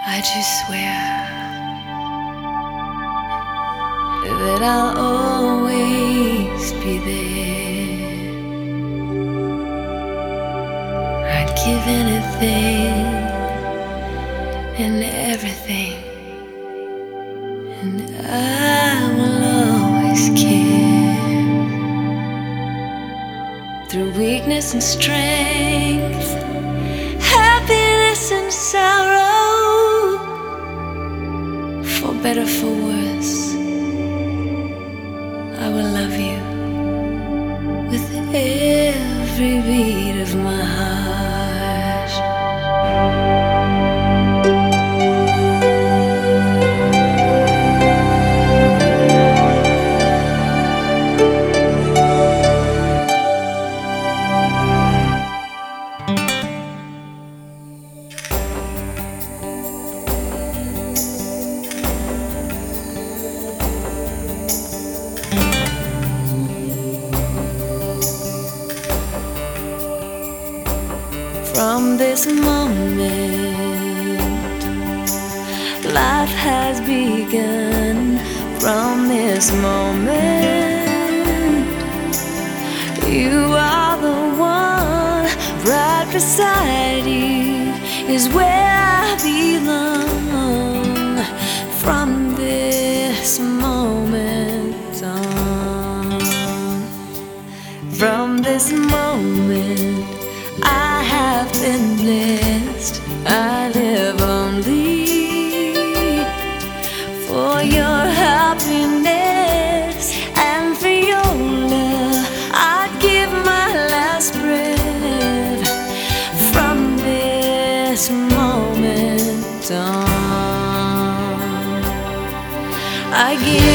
I just swear that I'll always be there. I'd give anything and everything, and I will always care. Through weakness and strength, happiness and sorrow, for better, for worse, I will love you with every beat of my heart. From this moment, life has begun. From this moment, you are the one. Right beside you is where I belong. From this moment on, from this moment, I have been blessed. I live only for your happiness and for your love. I'd give my last breath. From this moment on, I give